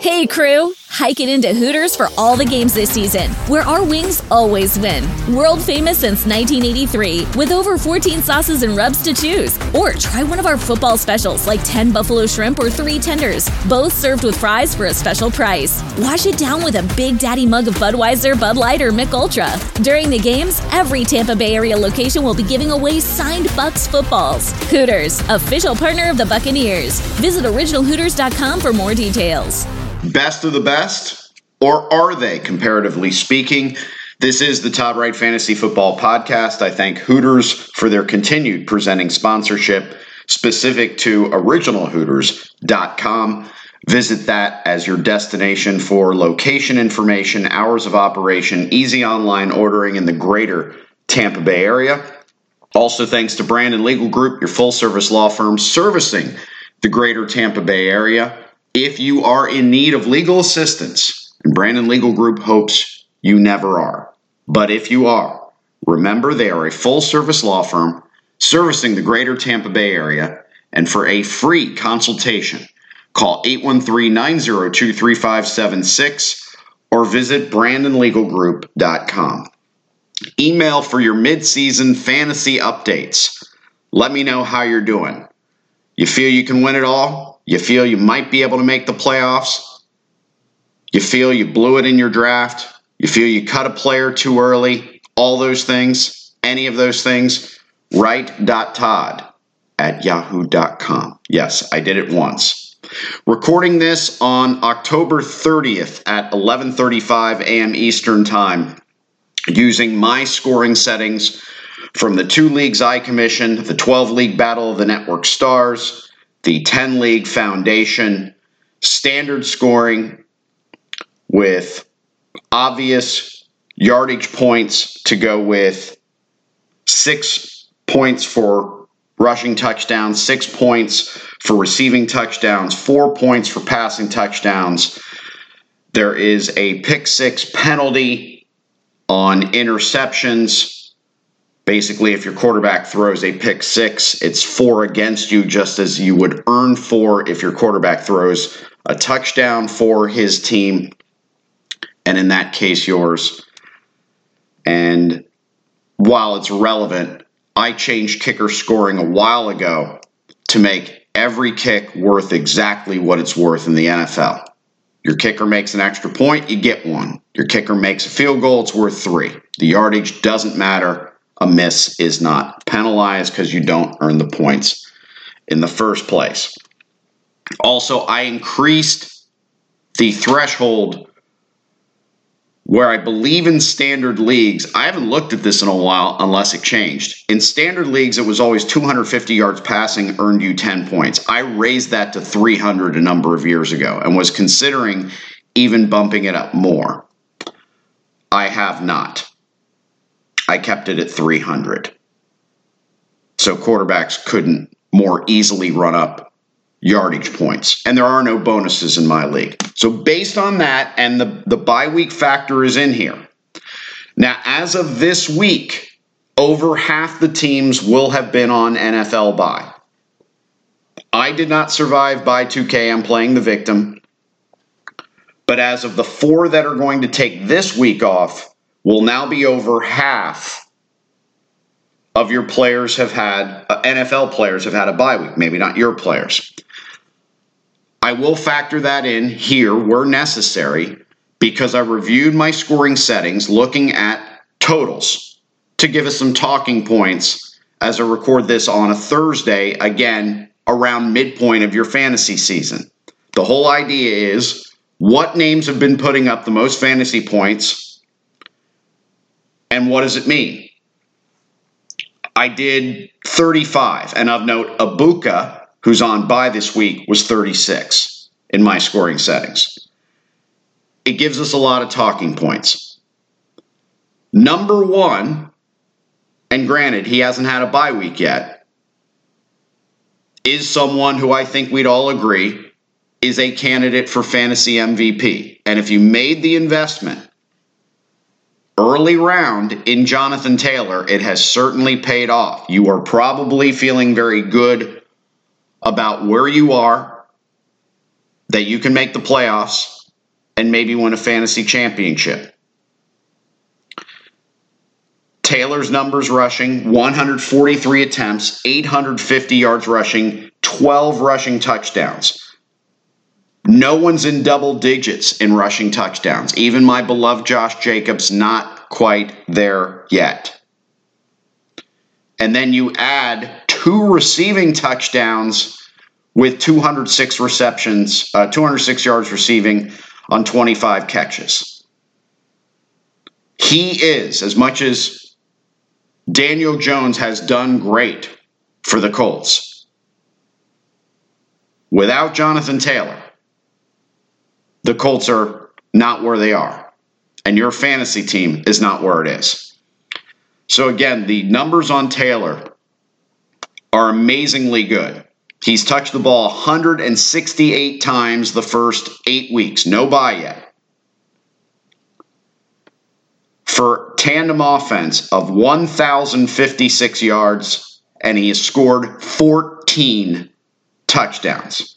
Hey crew, hike it into Hooters for all the games this season, where our wings always win. World famous since 1983, with over 14 sauces and rubs to choose. Or try one of our football specials like 10 buffalo shrimp or 3 tenders, both served with fries for a special price. Wash it down with a Big Daddy mug of Budweiser, Bud Light, or Mick Ultra. During the games, every Tampa Bay area location will be giving away signed Bucs footballs. Hooters, official partner of the Buccaneers. Visit originalhooters.com for more details. Best of the best, or are they, comparatively speaking? This is the Top Right Fantasy Football Podcast. I thank Hooters for their continued presenting sponsorship specific to originalhooters.com. Visit that as your destination for location information, hours of operation, easy online ordering in the greater Tampa Bay area. Also, thanks to Brandon Legal Group, your full-service law firm servicing the greater Tampa Bay area. If you are in need of legal assistance, and Brandon Legal Group hopes you never are, but if you are, remember they are a full-service law firm servicing the greater Tampa Bay area, and for a free consultation, call 813-902-3576 or visit BrandonLegalGroup.com. Email for your mid-season fantasy updates. Let me know how you're doing. You feel you can win it all? You feel you might be able to make the playoffs? You feel you blew it in your draft? You feel you cut a player too early? All those things, any of those things, write.todd@yahoo.com. Yes, I did it once. Recording this on October 30th at 11:35 a.m. Eastern Time, using my scoring settings from the 2 leagues I commissioned, the 12-league Battle of the Network Stars, the 10-league Foundation, standard scoring with obvious yardage points to go with 6 points for rushing touchdowns, 6 points for receiving touchdowns, 4 points for passing touchdowns. There is a pick 6 penalty on interceptions. Basically, if your quarterback throws a pick 6, it's 4 against you, just as you would earn 4 if your quarterback throws a touchdown for his team, and in that case, yours. And while it's relevant, I changed kicker scoring a while ago to make every kick worth exactly what it's worth in the NFL. Your kicker makes an extra point, you get 1. Your kicker makes a field goal, it's worth 3. The yardage doesn't matter. A miss is not penalized because you don't earn the points in the first place. Also, I increased the threshold where I believe in standard leagues. I haven't looked at this in a while unless it changed. In standard leagues, it was always 250 yards passing earned you 10 points. I raised that to 300 a number of years ago and was considering even bumping it up more. I have not. I kept it at 300. So quarterbacks couldn't more easily run up yardage points. And there are no bonuses in my league. So based on that, and the bye week factor is in here. Now, as of this week, over half the teams will have been on NFL bye. I did not survive bye 2K. I'm playing the victim. But as of the 4 that are going to take this week off, will now be over half of your players have had, NFL players have had a bye week, maybe not your players. I will factor that in here where necessary because I reviewed my scoring settings looking at totals to give us some talking points as I record this on a Thursday, again, around midpoint of your fantasy season. The whole idea is what names have been putting up the most fantasy points. And what does it mean? I did 35. And of note, Abuka, who's on bye this week, was 36 in my scoring settings. It gives us a lot of talking points. Number 1, and granted, he hasn't had a bye week yet, is someone who I think we'd all agree is a candidate for fantasy MVP. And if you made the investment early round in Jonathan Taylor, it has certainly paid off. You are probably feeling very good about where you are. that you can make the playoffs and maybe win a fantasy championship. Taylor's numbers rushing, 143 attempts, 850 yards rushing, 12 rushing touchdowns. No one's in double digits in rushing touchdowns. Even my beloved Josh Jacobs, not quite there yet. And then you add 2 receiving touchdowns with 206 receptions, 206 yards receiving on 25 catches. He is, as much as Daniel Jones has done great for the Colts, without Jonathan Taylor, the Colts are not where they are, and your fantasy team is not where it is. So again, the numbers on Taylor are amazingly good. He's touched the ball 168 times the first 8 weeks. No bye yet. For tandem offense of 1,056 yards, and he has scored 14 touchdowns.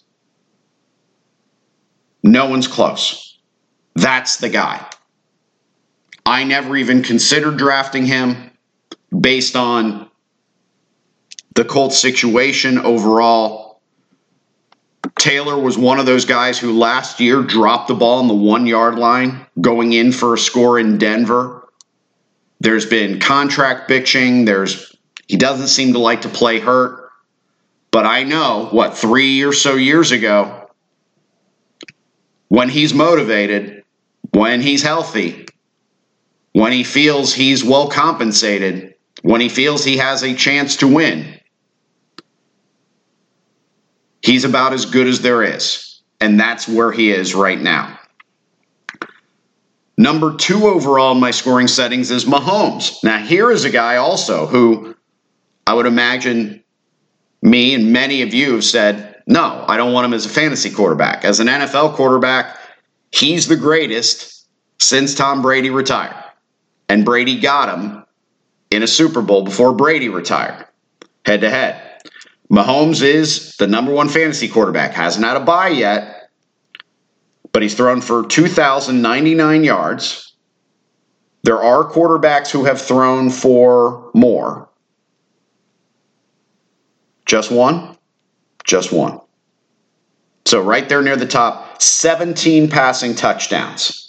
No one's close. That's the guy. I never even considered drafting him based on the Colts situation overall. Taylor was one of those guys who last year dropped the ball on the 1-yard line going in for a score in Denver. There's been contract bitching. He doesn't seem to like to play hurt. But I know, 3 or so years ago, when he's motivated, when he's healthy, when he feels he's well compensated, when he feels he has a chance to win, he's about as good as there is. And that's where he is right now. Number 2 overall in my scoring settings is Mahomes. Now, here is a guy also who I would imagine me and many of you have said, no, I don't want him as a fantasy quarterback. As an NFL quarterback, he's the greatest since Tom Brady retired. And Brady got him in a Super Bowl before Brady retired, head-to-head. Mahomes is the number 1 fantasy quarterback. Hasn't had a bye yet. But he's thrown for 2,099 yards. There are quarterbacks who have thrown for more. Just one? Just one. So right there near the top, 17 passing touchdowns.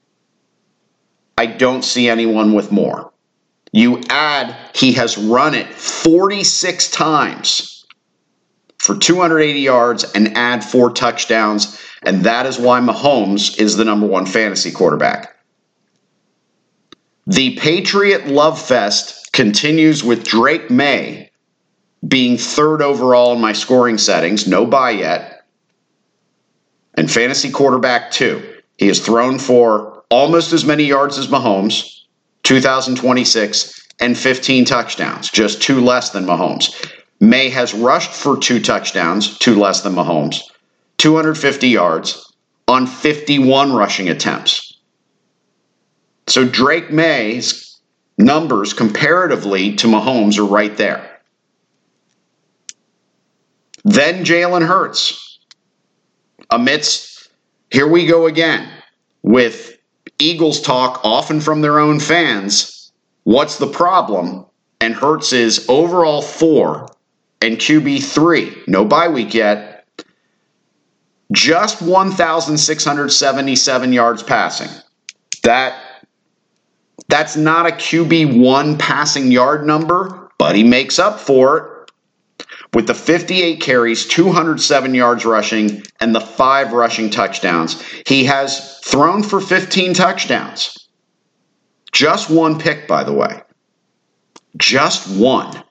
I don't see anyone with more. You add, he has run it 46 times for 280 yards and add 4 touchdowns. And that is why Mahomes is the number 1 fantasy quarterback. The Patriot Love Fest continues with Drake May being 3rd overall in my scoring settings. No bye yet. And fantasy quarterback 2. He has thrown for almost as many yards as Mahomes, 2,026, and 15 touchdowns, just 2 less than Mahomes. May has rushed for 2 touchdowns, 2 less than Mahomes. 250 yards on 51 rushing attempts. So Drake May's numbers comparatively to Mahomes are right there. Then Jalen Hurts. Here we go again with Eagles talk often from their own fans. What's the problem? And Hurts is overall 4 and QB 3. No bye week yet. Just 1,677 yards passing. That's not a QB1 passing yard number, but he makes up for it with the 58 carries, 207 yards rushing, and the 5 rushing touchdowns. He has thrown for 15 touchdowns. Just 1 pick, by the way. Just 1.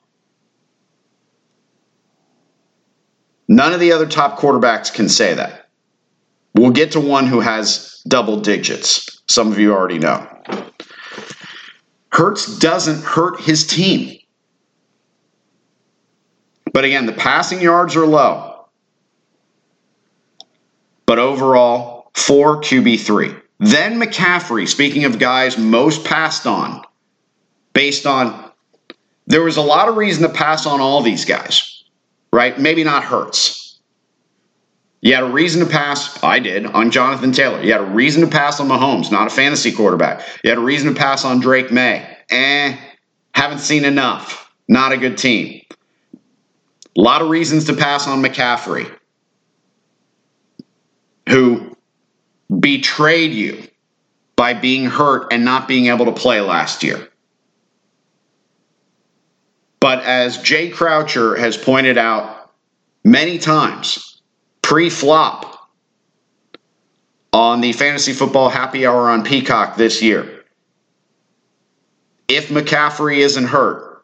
None of the other top quarterbacks can say that. We'll get to one who has double digits. Some of you already know. Hurts doesn't hurt his team. But again, the passing yards are low. But overall, 4 QB3. Then McCaffrey, speaking of guys most passed on, based on, there was a lot of reason to pass on all these guys. Right? Maybe not Hurts. You had a reason to pass, I did, on Jonathan Taylor. You had a reason to pass on Mahomes, not a fantasy quarterback. You had a reason to pass on Drake May. Haven't seen enough. Not a good team. A lot of reasons to pass on McCaffrey, who betrayed you by being hurt and not being able to play last year. But as Jay Croucher has pointed out many times, pre-flop on the Fantasy Football Happy Hour on Peacock this year, if McCaffrey isn't hurt,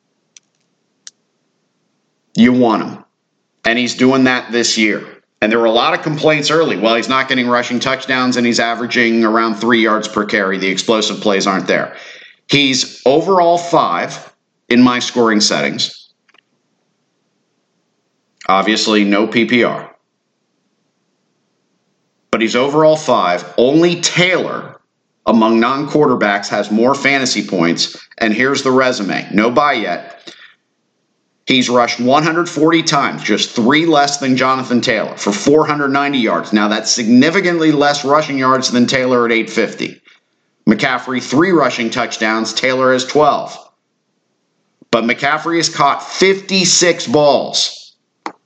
you want him. And he's doing that this year. And there were a lot of complaints early. Well, he's not getting rushing touchdowns and he's averaging around 3 yards per carry. The explosive plays aren't there. He's overall 5 in my scoring settings. Obviously, no PPR. But he's overall 5. Only Taylor, among non-quarterbacks, has more fantasy points. And here's the resume. No bye yet. He's rushed 140 times, just 3 less than Jonathan Taylor, for 490 yards. Now, that's significantly less rushing yards than Taylor at 850. McCaffrey, 3 rushing touchdowns. Taylor has 12. But McCaffrey has caught 56 balls.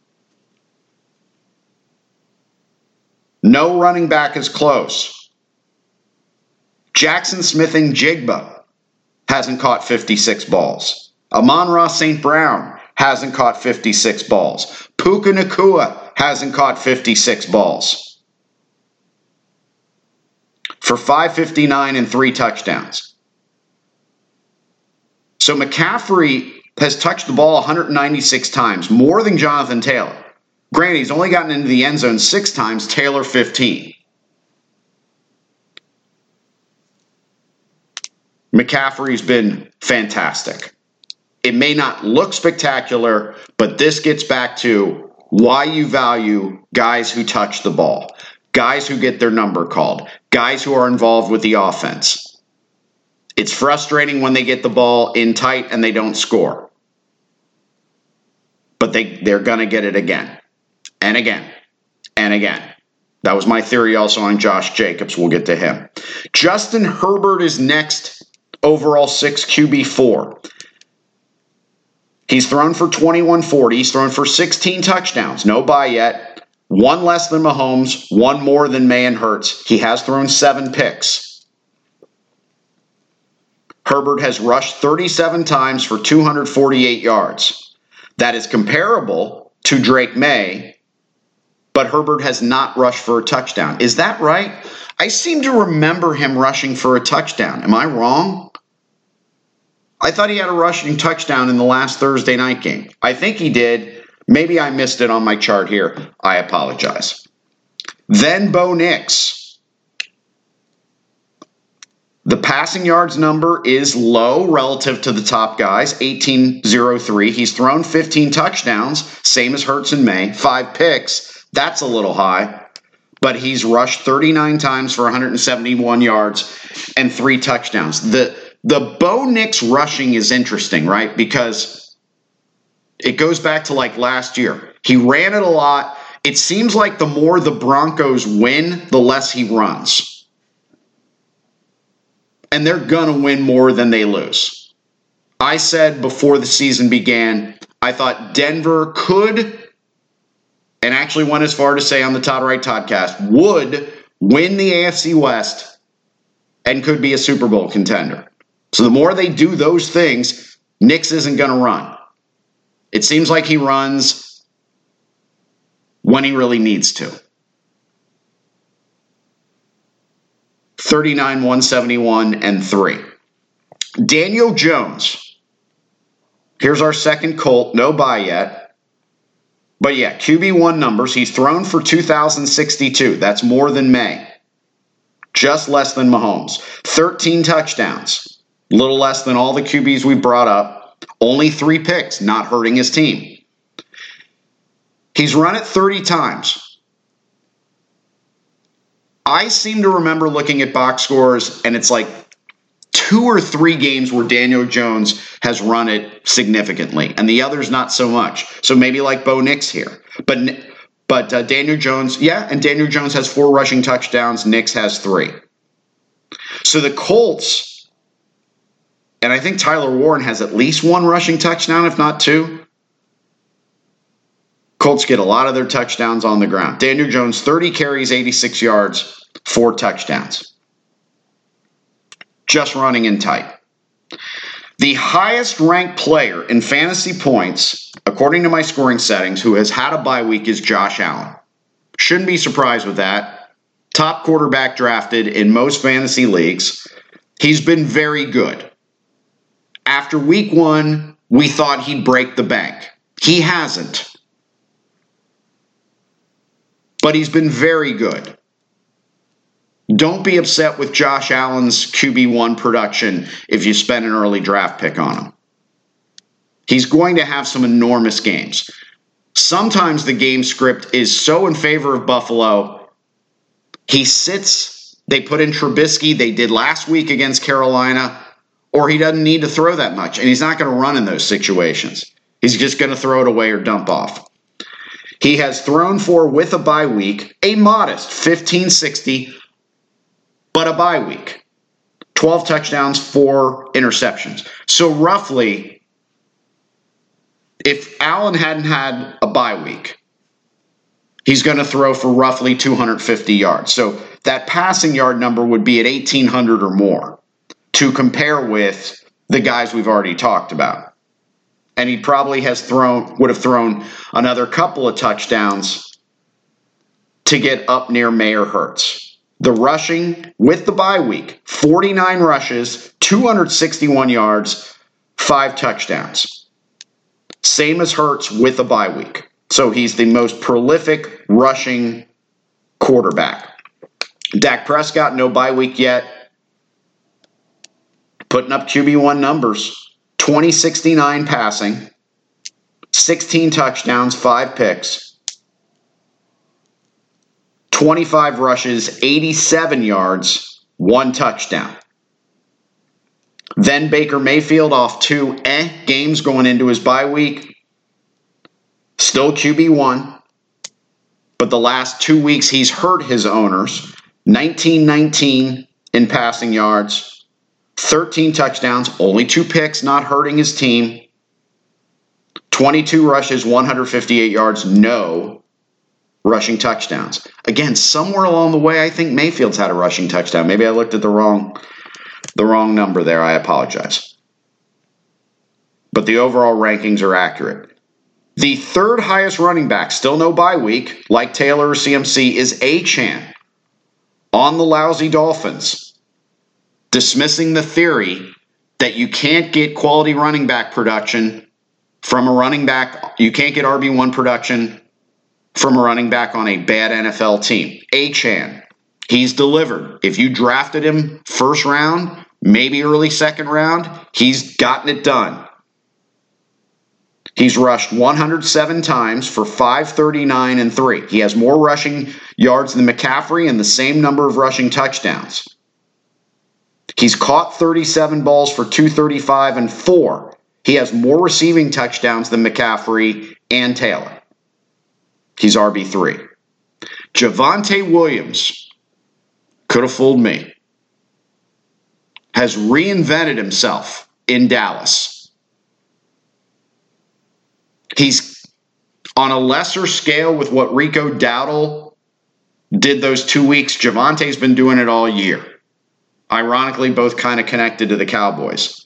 No running back is close. Jackson Smith-Njigba hasn't caught 56 balls. Amon-Ra St. Brown hasn't caught 56 balls. Puka Nacua hasn't caught 56 balls. For 559 and 3 touchdowns. So McCaffrey has touched the ball 196 times, more than Jonathan Taylor. Granted, he's only gotten into the end zone 6 times, Taylor 15. McCaffrey's been fantastic. It may not look spectacular, but this gets back to why you value guys who touch the ball, guys who get their number called, guys who are involved with the offense. It's frustrating when they get the ball in tight and they don't score. But they're going to get it again and again and again. That was my theory also on Josh Jacobs. We'll get to him. Justin Herbert is next, overall 6 QB4. He's thrown for 2140. He's thrown for 16 touchdowns. No bye yet. 1 less than Mahomes. 1 more than May and Hurts. He has thrown 7 picks. Herbert has rushed 37 times for 248 yards. That is comparable to Drake May, but Herbert has not rushed for a touchdown. Is that right? I seem to remember him rushing for a touchdown. Am I wrong? I thought he had a rushing touchdown in the last Thursday night game. I think he did. Maybe I missed it on my chart here. I apologize. Then Bo Nix. The passing yards number is low relative to the top guys, 1803. He's thrown 15 touchdowns, same as Hurts and May, 5 picks. That's a little high. But he's rushed 39 times for 171 yards and 3 touchdowns. The Bo Nix rushing is interesting, right? Because it goes back to like last year. He ran it a lot. It seems like the more the Broncos win, the less he runs. And they're going to win more than they lose. I said before the season began, I thought Denver could, and actually went as far to say on the Todd Wright Toddcast, would win the AFC West and could be a Super Bowl contender. So the more they do those things, Nix isn't going to run. It seems like he runs when he really needs to. 39, 171, and 3. Daniel Jones. Here's our second Colt. No bye yet. But yeah, QB1 numbers. He's thrown for 2,062. That's more than May. Just less than Mahomes. 13 touchdowns. A little less than all the QBs we brought up. Only 3 picks, not hurting his team. He's run it 30 times. I seem to remember looking at box scores, and it's like 2 or 3 games where Daniel Jones has run it significantly, and the others not so much. So maybe like Bo Nix here. But But Daniel Jones, and Daniel Jones has 4 rushing touchdowns. Nix has 3. So the Colts, and I think Tyler Warren has at least 1 rushing touchdown, if not 2. Colts get a lot of their touchdowns on the ground. Daniel Jones, 30 carries, 86 yards, 4 touchdowns. Just running in tight. The highest ranked player in fantasy points, according to my scoring settings, who has had a bye week is Josh Allen. Shouldn't be surprised with that. Top quarterback drafted in most fantasy leagues. He's been very good. After week 1, we thought he'd break the bank. He hasn't. But he's been very good. Don't be upset with Josh Allen's QB1 production if you spend an early draft pick on him. He's going to have some enormous games. Sometimes the game script is so in favor of Buffalo, he sits, they put in Trubisky, they did last week against Carolina, or he doesn't need to throw that much, and he's not going to run in those situations. He's just going to throw it away or dump off. He has thrown for, with a bye week, a modest 1560, but a bye week. 12 touchdowns, 4 interceptions. So roughly, if Allen hadn't had a bye week, he's going to throw for roughly 250 yards. So that passing yard number would be at 1,800 or more to compare with the guys we've already talked about. And he probably would have thrown another couple of touchdowns to get up near Mayer Hurts. The rushing with the bye week, 49 rushes, 261 yards, 5 touchdowns. Same as Hurts with the bye week. So he's the most prolific rushing quarterback. Dak Prescott, no bye week yet. Putting up QB1 numbers. 2069 passing, 16 touchdowns, 5 picks, 25 rushes, 87 yards, 1 touchdown. Then Baker Mayfield off 2 games going into his bye week. Still QB1. But the last 2 weeks he's hurt his owners. 19-19 in passing yards. 13 touchdowns, only 2 picks, not hurting his team. 22 rushes, 158 yards, no rushing touchdowns. Again, somewhere along the way, I think Mayfield's had a rushing touchdown. Maybe I looked at the wrong number there. I apologize. But the overall rankings are accurate. The 3rd highest running back, still no bye week, like Taylor or CMC, is Achane on the lousy Dolphins. Dismissing the theory that you can't get quality running back production from a running back. You can't get RB1 production from a running back on a bad NFL team. Achane, he's delivered. If you drafted him first round, maybe early second round, he's gotten it done. He's rushed 107 times for 539 and 3. He has more rushing yards than McCaffrey and the same number of rushing touchdowns. He's caught 37 balls for 235 and 4. He has more receiving touchdowns than McCaffrey and Taylor. He's RB3. Javonte Williams, could have fooled me, has reinvented himself in Dallas. He's on a lesser scale with what Rico Dowdle did those 2 weeks. Javonte's been doing it all year. Ironically, both kind of connected to the Cowboys.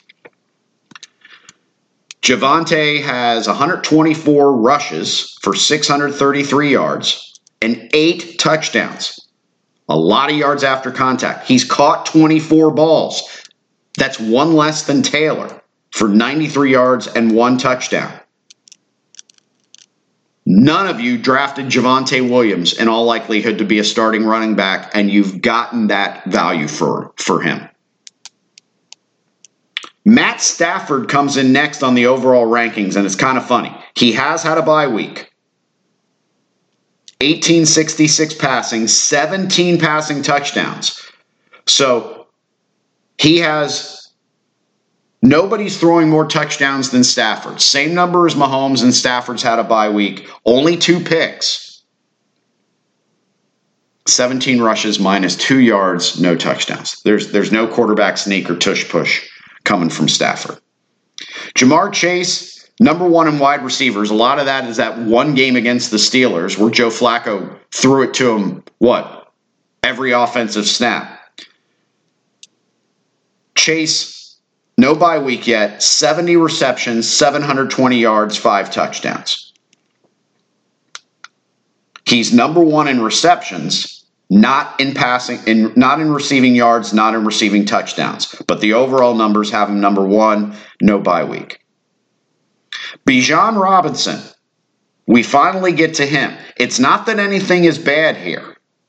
Javonte has 124 rushes for 633 yards and 8 touchdowns. A lot of yards after contact. He's caught 24 balls. That's 1 less than Taylor for 93 yards and 1 touchdown. None of you drafted Javonte Williams in all likelihood to be a starting running back, and you've gotten that value for him. Matt Stafford comes in next on the overall rankings, and it's kind of funny. He has had a bye week. 1866 passing, 17 passing touchdowns. So he has... Nobody's throwing more touchdowns than Stafford. Same number as Mahomes, and Stafford's had a bye week. Only 2 picks. 17 rushes, minus 2 yards, no touchdowns. There's no quarterback sneak or tush push coming from Stafford. Ja'Marr Chase, number 1 in wide receivers. A lot of that is that one game against the Steelers where Joe Flacco threw it to him, every offensive snap. Chase, no bye week yet, 70 receptions, 720 yards, 5 touchdowns. He's number 1 in receptions, not in passing, not in receiving yards, not in receiving touchdowns. But the overall numbers have him number 1, no bye week. Bijan Robinson, we finally get to him. It's not that anything is bad here.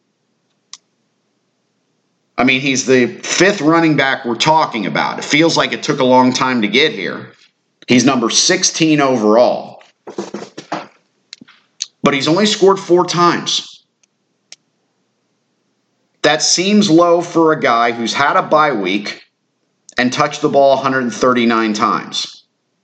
I mean, he's the 5th running back we're talking about. It feels like it took a long time to get here. He's number 16 overall. But he's only scored 4 times. That seems low for a guy who's had a bye week and touched the ball 139 times.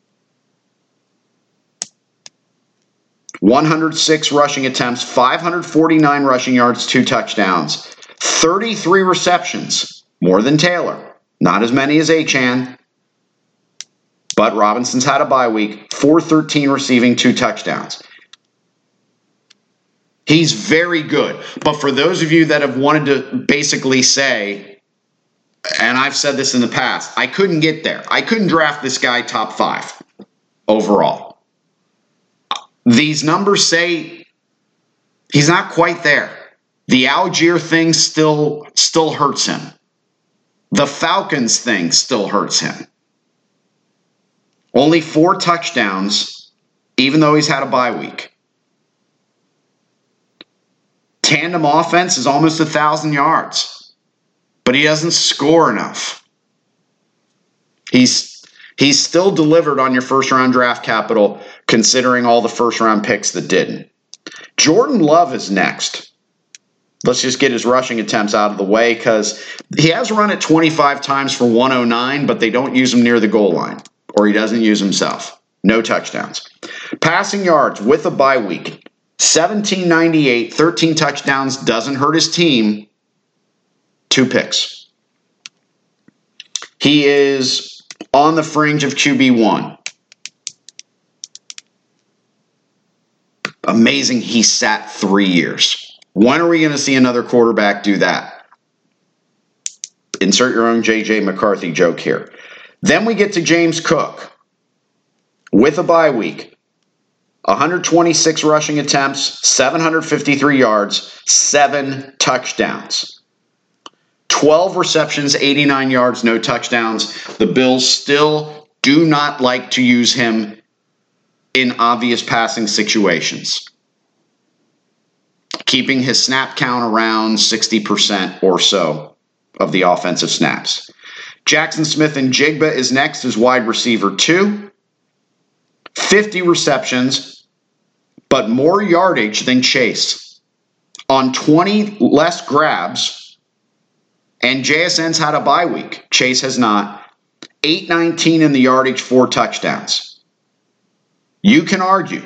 106 rushing attempts, 549 rushing yards, 2 touchdowns. 33 receptions, more than Taylor. Not as many as Achane. But Robinson's had a bye week, 413 receiving, 2 touchdowns. He's very good. But for those of you that have wanted to basically say, and I've said this in the past, I couldn't get there. I couldn't draft this guy top 5 overall. These numbers say he's not quite there. The Algier thing still hurts him. The Falcons thing still hurts him. Only 4 touchdowns, even though he's had a bye week. Tandem offense is almost 1,000 yards, but he doesn't score enough. He's still delivered on your first-round draft capital, considering all the first-round picks that didn't. Jordan Love is next. Let's just get his rushing attempts out of the way because he has run it 25 times for 109, but they don't use him near the goal line, or he doesn't use himself. No touchdowns. Passing yards with a bye week, 1798, 13 touchdowns, doesn't hurt his team, 2 picks. He is on the fringe of QB1. Amazing he sat 3 years. When are we going to see another quarterback do that? Insert your own J.J. McCarthy joke here. Then we get to James Cook with a bye week. 126 rushing attempts, 753 yards, 7 touchdowns. 12 receptions, 89 yards, no touchdowns. The Bills still do not like to use him in obvious passing situations, keeping his snap count around 60% or so of the offensive snaps. Jackson Smith-Njigba is next as wide receiver 2. 50 receptions, but more yardage than Chase. On 20 less grabs, and JSN's had a bye week. Chase has not. 819 in the yardage, 4 touchdowns. You can argue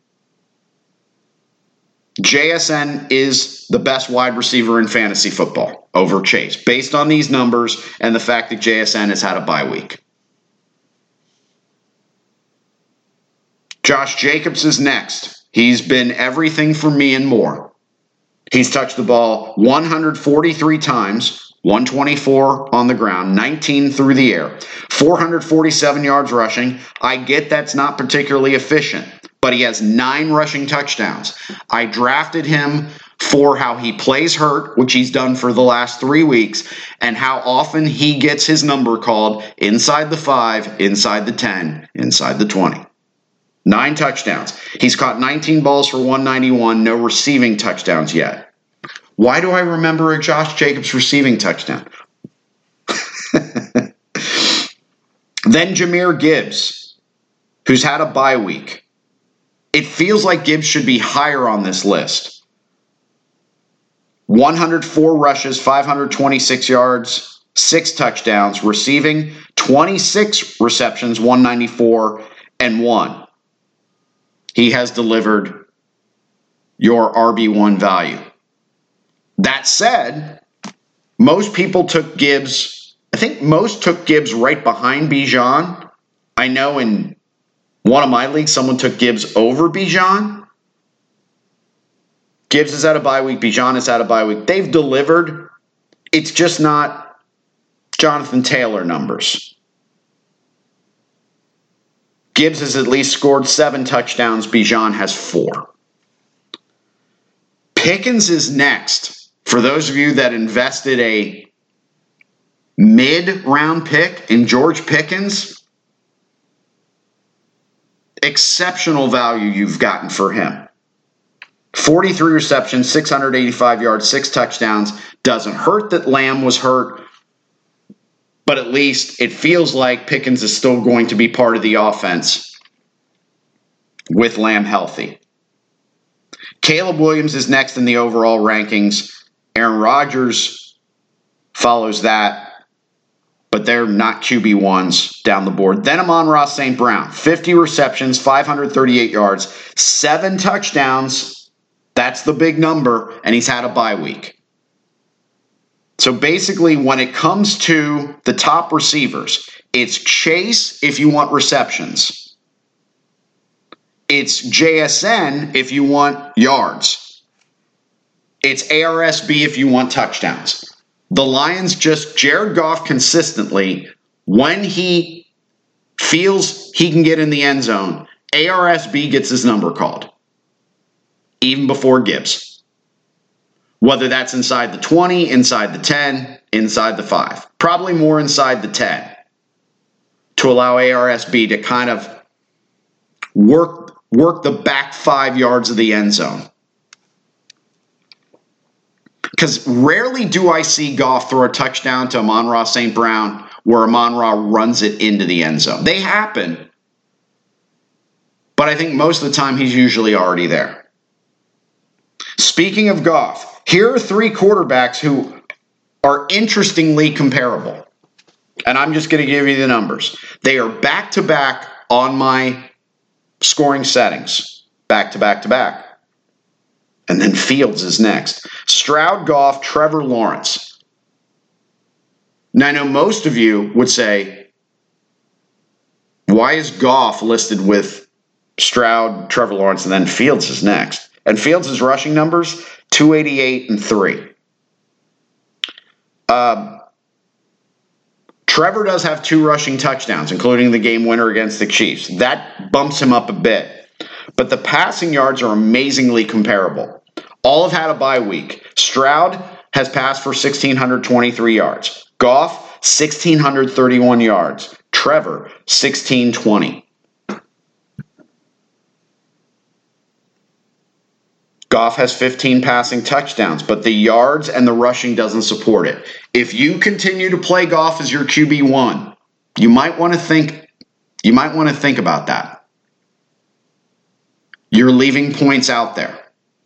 JSN is the best wide receiver in fantasy football over Chase, based on these numbers and the fact that JSN has had a bye week. Josh Jacobs is next. He's been everything for me and more. He's touched the ball 143 times, 124 on the ground, 19 through the air, 447 yards rushing. I get that's not particularly efficient, but he has 9 rushing touchdowns. I drafted him for how he plays hurt, which he's done for the last 3 weeks, and how often he gets his number called inside the 5, inside the 10, inside the 20. 9 touchdowns. He's caught 19 balls for 191, no receiving touchdowns yet. Why do I remember a Josh Jacobs receiving touchdown? Then Jahmyr Gibbs, who's had a bye week. It feels like Gibbs should be higher on this list. 104 rushes, 526 yards, 6 touchdowns, receiving 26 receptions, 194, and 1. He has delivered your RB1 value. That said, most people took Gibbs. I think most took Gibbs right behind Bijan. I know in one of my leagues, someone took Gibbs over Bijan. Gibbs is at a bye week. Bijan is at a bye week. They've delivered. It's just not Jonathan Taylor numbers. Gibbs has at least scored 7 touchdowns. Bijan has 4. Pickens is next. For those of you that invested a mid-round pick in George Pickens, exceptional value you've gotten for him. 43 receptions, 685 yards, 6 touchdowns. Doesn't hurt that Lamb was hurt, but at least it feels like Pickens is still going to be part of the offense with Lamb healthy. Caleb Williams is next in the overall rankings. Aaron Rodgers follows that, but they're not QB1s down the board. Then Amon-Ra St. Brown, 50 receptions, 538 yards, 7 touchdowns. That's the big number, and he's had a bye week. So basically, when it comes to the top receivers, it's Chase if you want receptions. It's JSN if you want yards. It's ARSB if you want touchdowns. The Lions just, Jared Goff consistently, when he feels he can get in the end zone, ARSB gets his number called. Even before Gibbs. Whether that's inside the 20, inside the 10, inside the 5. Probably more inside the 10 to allow ARSB to kind of work the back 5 yards of the end zone. Because rarely do I see Goff throw a touchdown to Amon-Ra St. Brown where Amon-Ra runs it into the end zone. They happen, but I think most of the time he's usually already there. Speaking of Goff, here are 3 quarterbacks who are interestingly comparable. And I'm just going to give you the numbers. They are back-to-back on my scoring settings. Back-to-back-to-back. And then Fields is next. Stroud, Goff, Trevor Lawrence. Now, I know most of you would say, why is Goff listed with Stroud, Trevor Lawrence, and then Fields is next? And Fields' rushing numbers, 288 and 3. Trevor does have 2 rushing touchdowns, including the game winner against the Chiefs. That bumps him up a bit. But the passing yards are amazingly comparable. All have had a bye week. Stroud has passed for 1,623 yards. Goff, 1,631 yards. Trevor, 1,620. Goff has 15 passing touchdowns, but the yards and the rushing doesn't support it. If you continue to play Goff as your QB1, you might want to think about that. You're leaving points out there.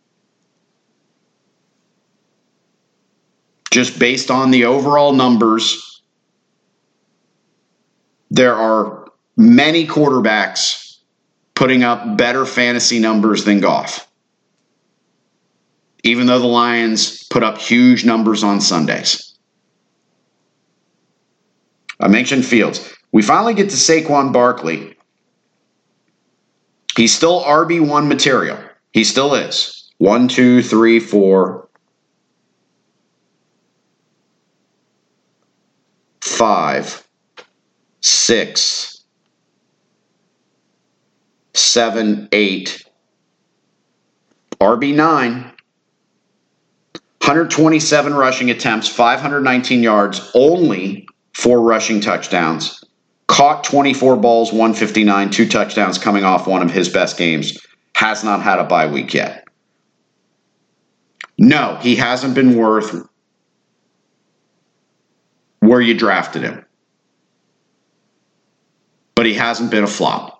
Just based on the overall numbers, there are many quarterbacks putting up better fantasy numbers than Goff. Even though the Lions put up huge numbers on Sundays. I mentioned Fields. We finally get to Saquon Barkley. He's still RB1 material. He still is. 1, 2, 3, 4, 5, 6, 7, 8. RB9. 127 rushing attempts, 519 yards, only 4 rushing touchdowns. Caught 24 balls, 159, 2 touchdowns coming off one of his best games. Has not had a bye week yet. No, he hasn't been worth where you drafted him. But he hasn't been a flop.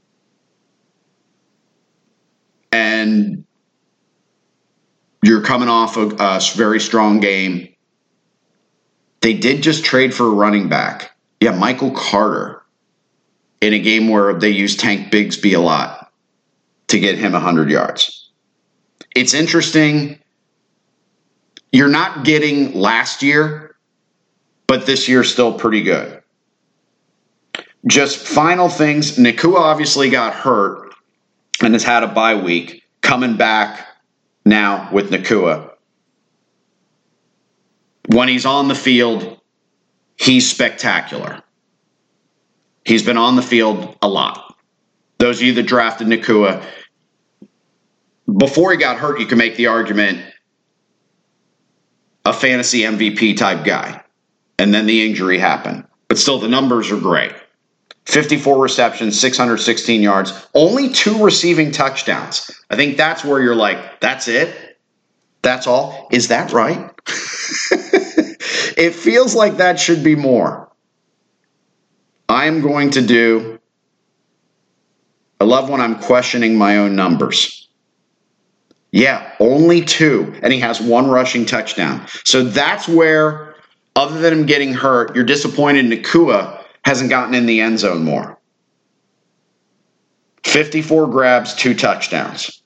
And you're coming off a very strong game. They did just trade for a running back. Yeah, Michael Carter. In a game where they used Tank Bigsby a lot to get him 100 yards. It's interesting. you're not getting last year, but this year's still pretty good. Just final things. Nacua obviously got hurt and has had a bye week. Coming back now with Nacua. When he's on the field, he's spectacular. He's been on the field a lot. Those of you that drafted Nacua, before he got hurt, you can make the argument a fantasy MVP type guy. And then the injury happened. But still, the numbers are great. 54 receptions, 616 yards, only 2 receiving touchdowns. I think that's where you're like, that's it? That's all? Is that right? It feels like that should be more. I'm going to do, I love when I'm questioning my own numbers. Yeah, only 2, and he has 1 rushing touchdown. So that's where, other than him getting hurt, you're disappointed Nacua hasn't gotten in the end zone more. 54 grabs, 2 touchdowns.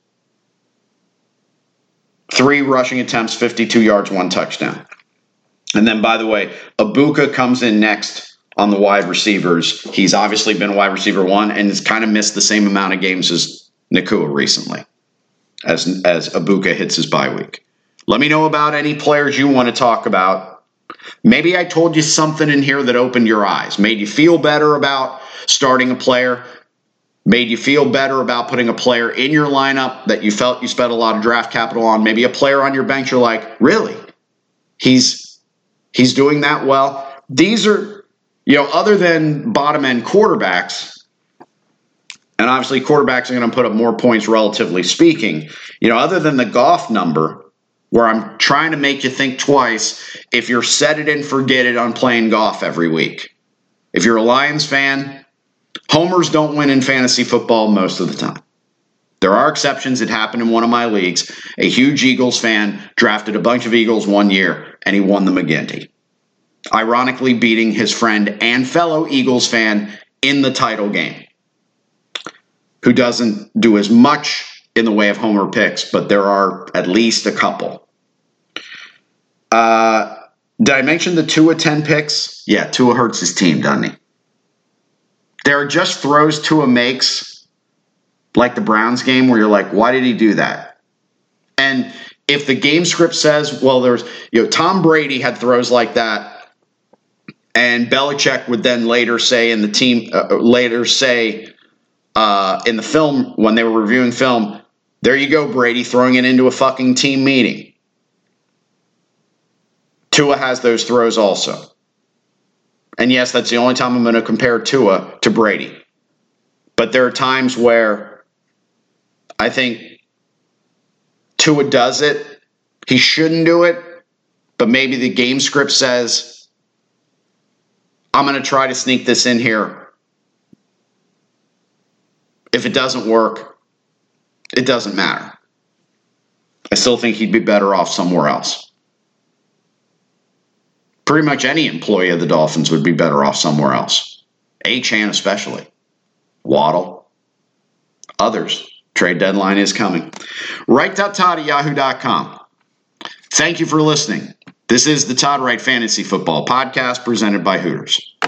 3 rushing attempts, 52 yards, 1 touchdown. And then, by the way, Ibuka comes in next on the wide receivers. He's obviously been wide receiver 1 and has kind of missed the same amount of games as Nacua recently, as Ibuka hits his bye week. Let me know about any players you want to talk about. Maybe I told you something in here that opened your eyes, made you feel better about starting a player, made you feel better about putting a player in your lineup that you felt you spent a lot of draft capital on. Maybe a player on your bench you're like, really? He's doing that well? These are, other than bottom end quarterbacks, and obviously quarterbacks are going to put up more points relatively speaking, other than the Goff number, where I'm trying to make you think twice if you're set it and forget it on playing Goff every week. If you're a Lions fan, homers don't win in fantasy football most of the time. There are exceptions. It happened in one of my leagues. A huge Eagles fan drafted a bunch of Eagles one year, and he won the McGinty, ironically beating his friend and fellow Eagles fan in the title game, who doesn't do as much in the way of homer picks, but there are at least a couple. Did I mention the Tua 10 picks? Yeah, Tua hurts his team, doesn't he? There are just throws Tua makes, like the Browns game, where you're like, why did he do that? And if the game script says, well, there's, Tom Brady had throws like that, and Belichick would then later say in the team, in the film, when they were reviewing film, there you go, Brady, throwing it into a fucking team meeting. Tua has those throws also. And yes, that's the only time I'm going to compare Tua to Brady. But there are times where I think Tua does it. He shouldn't do it. But maybe the game script says, I'm going to try to sneak this in here. If it doesn't work, it doesn't matter. I still think he'd be better off somewhere else. Pretty much any employee of the Dolphins would be better off somewhere else. Achane especially. Waddle. Others. Trade deadline is coming. Write.todd@yahoo.com. Thank you for listening. This is the Todd Wright Fantasy Football Podcast presented by Hooters.